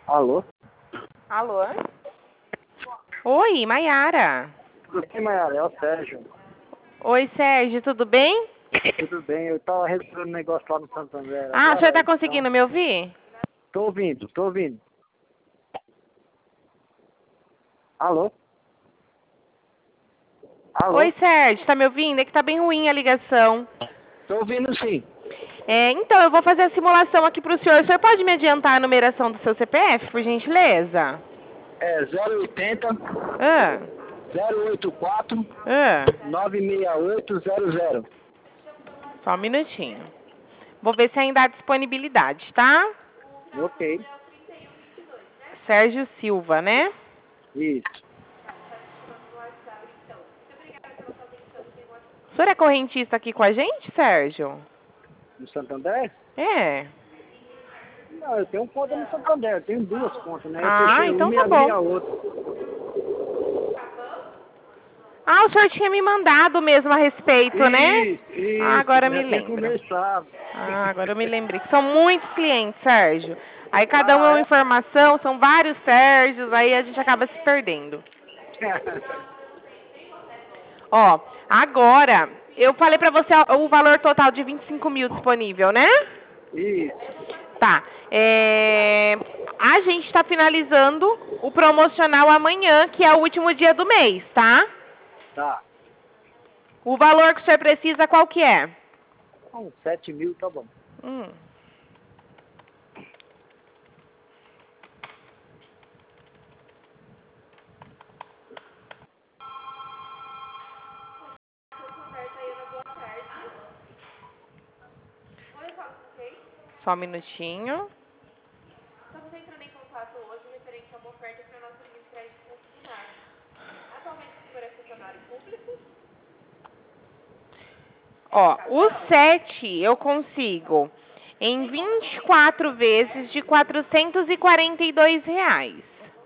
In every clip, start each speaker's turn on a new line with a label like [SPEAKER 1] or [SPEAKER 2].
[SPEAKER 1] Alô?
[SPEAKER 2] Alô? Oi, Maiara.
[SPEAKER 1] Tudo bem, Maiara? É o Sérgio.
[SPEAKER 2] Oi, Sérgio, tudo bem?
[SPEAKER 1] Tudo bem, eu tava resolvendo um negócio lá no Santander.
[SPEAKER 2] Ah, o senhor tá
[SPEAKER 1] Agora,
[SPEAKER 2] conseguindo
[SPEAKER 1] então...
[SPEAKER 2] me ouvir?
[SPEAKER 1] Tô ouvindo. Alô? Alô?
[SPEAKER 2] Oi, Sérgio, tá me ouvindo? É que tá bem ruim a ligação.
[SPEAKER 1] Tô ouvindo sim.
[SPEAKER 2] Então, eu vou fazer a simulação aqui pro senhor. O senhor pode me adiantar a numeração do seu CPF, por gentileza?
[SPEAKER 1] É 080
[SPEAKER 2] Ah,
[SPEAKER 1] 084
[SPEAKER 2] ah,
[SPEAKER 1] 96800.
[SPEAKER 2] só um minutinho. Vou ver se ainda há disponibilidade, tá?
[SPEAKER 1] Ok.
[SPEAKER 2] Sérgio Silva, né?
[SPEAKER 1] Isso.
[SPEAKER 2] O senhor é correntista aqui com a gente, Sérgio?
[SPEAKER 1] No Santander?
[SPEAKER 2] É.
[SPEAKER 1] Não, eu tenho conta no Santander. Eu tenho duas contas, né? Eu
[SPEAKER 2] Ah,
[SPEAKER 1] fechei
[SPEAKER 2] então
[SPEAKER 1] uma e
[SPEAKER 2] tá
[SPEAKER 1] abri
[SPEAKER 2] bom.
[SPEAKER 1] a outra.
[SPEAKER 2] Ah, o senhor tinha me mandado mesmo a respeito, né? Ah,
[SPEAKER 1] Isso.
[SPEAKER 2] agora me
[SPEAKER 1] Já tinha
[SPEAKER 2] lembro.
[SPEAKER 1] conversado.
[SPEAKER 2] Ah, agora eu me lembrei. São muitos clientes, Sérgio. Aí cada um é
[SPEAKER 1] Ah,
[SPEAKER 2] uma informação, são vários Sérgios, aí a gente acaba se perdendo.
[SPEAKER 1] é?
[SPEAKER 2] Ó, agora, eu falei pra você o valor total de 25 mil disponível, né?
[SPEAKER 1] Isso.
[SPEAKER 2] Tá. A gente tá finalizando o promocional amanhã, que é o último dia do mês, tá?
[SPEAKER 1] Tá.
[SPEAKER 2] O valor que o senhor precisa, qual que é?
[SPEAKER 1] Uns 7 mil, tá bom.
[SPEAKER 2] Hum. Só um minutinho. Estamos entrando em contato hoje referente a uma oferta para nossa linha de crédito consignado. Atualmente o senhor é funcionário público? Ó, o 7 eu consigo em 24 vezes de R$ 442.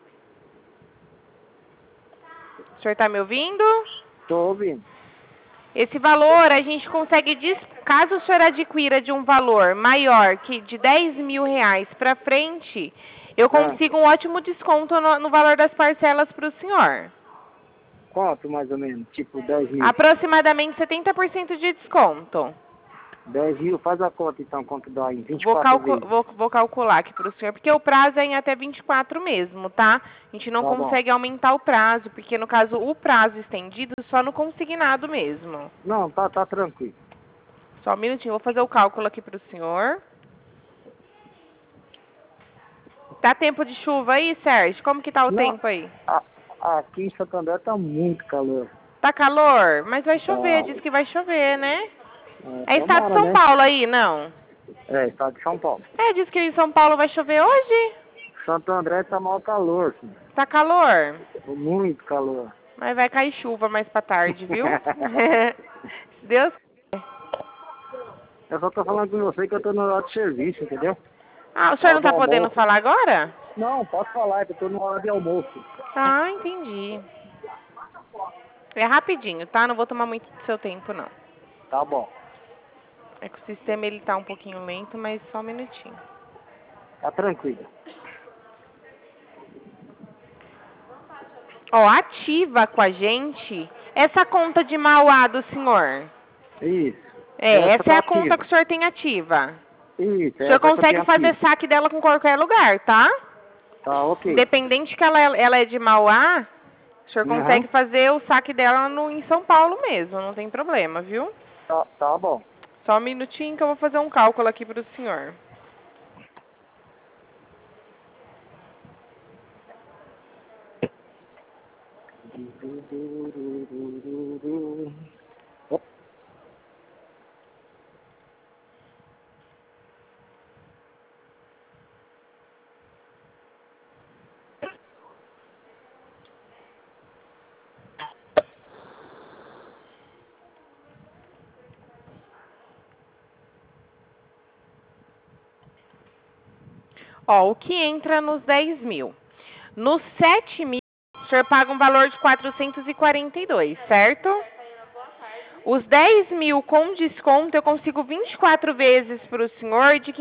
[SPEAKER 2] O senhor está me ouvindo?
[SPEAKER 1] Tô ouvindo.
[SPEAKER 2] Esse valor a gente consegue, caso o senhor adquira de um valor maior que de R$ 10.000 para frente, eu
[SPEAKER 1] Ah,
[SPEAKER 2] consigo um ótimo desconto no valor das parcelas para o senhor.
[SPEAKER 1] quanto mais ou menos? Tipo 10 mil.
[SPEAKER 2] Aproximadamente 70% de desconto.
[SPEAKER 1] 10 mil, faz a conta então, quanto dá em
[SPEAKER 2] Vou,
[SPEAKER 1] 24 vezes.
[SPEAKER 2] vou calcular aqui para o senhor, porque o prazo é em até 24 mesmo, tá? A gente não
[SPEAKER 1] Tá bom.
[SPEAKER 2] consegue aumentar o prazo, porque no caso o prazo estendido só no consignado mesmo.
[SPEAKER 1] Não, tá tranquilo.
[SPEAKER 2] Só um minutinho, vou fazer o cálculo aqui para o senhor. Tá tempo de chuva aí, Sérgio? Como que tá o
[SPEAKER 1] Não,
[SPEAKER 2] tempo aí?
[SPEAKER 1] aqui em Santander tá muito calor.
[SPEAKER 2] Tá calor? Mas vai chover,
[SPEAKER 1] Tá.
[SPEAKER 2] diz que vai chover, né?
[SPEAKER 1] É,
[SPEAKER 2] É estado de
[SPEAKER 1] tomara,
[SPEAKER 2] São
[SPEAKER 1] né?
[SPEAKER 2] Paulo aí, não?
[SPEAKER 1] É, estado de São Paulo.
[SPEAKER 2] É, diz que em São Paulo vai chover hoje.
[SPEAKER 1] Santo André tá mal calor, filho.
[SPEAKER 2] Tá calor?
[SPEAKER 1] Muito calor.
[SPEAKER 2] Mas vai cair chuva mais pra tarde, viu? Se Deus.
[SPEAKER 1] Eu só tô falando com você que eu tô no horário de serviço, entendeu?
[SPEAKER 2] Ah, o senhor
[SPEAKER 1] Hora
[SPEAKER 2] não
[SPEAKER 1] do
[SPEAKER 2] tá podendo
[SPEAKER 1] almoço.
[SPEAKER 2] falar agora?
[SPEAKER 1] Não, posso falar, que eu tô na hora de almoço.
[SPEAKER 2] Ah, entendi. É rapidinho, tá? Não vou tomar muito do seu tempo, não.
[SPEAKER 1] Tá bom.
[SPEAKER 2] É que o sistema ele tá um pouquinho lento, mas só um minutinho.
[SPEAKER 1] Tá tranquilo.
[SPEAKER 2] Ó, ativa com a gente essa conta de Mauá do senhor.
[SPEAKER 1] Isso.
[SPEAKER 2] Essa é
[SPEAKER 1] tá
[SPEAKER 2] a conta
[SPEAKER 1] ativa.
[SPEAKER 2] que o senhor tem ativa.
[SPEAKER 1] Isso,
[SPEAKER 2] O senhor
[SPEAKER 1] essa que eu
[SPEAKER 2] consegue
[SPEAKER 1] tenho
[SPEAKER 2] fazer
[SPEAKER 1] ativa.
[SPEAKER 2] saque dela com qualquer lugar, tá?
[SPEAKER 1] Tá, ok.
[SPEAKER 2] Independente que ela é de Mauá, o senhor
[SPEAKER 1] Aham.
[SPEAKER 2] consegue fazer o saque dela em São Paulo mesmo, não tem problema, viu?
[SPEAKER 1] Tá bom.
[SPEAKER 2] Só um minutinho que eu vou fazer um cálculo aqui pro senhor. Ó, o que entra nos 10 mil? Nos 7 mil, o senhor paga um valor de 442, certo? Os 10 mil com desconto, eu consigo 24 vezes para o senhor de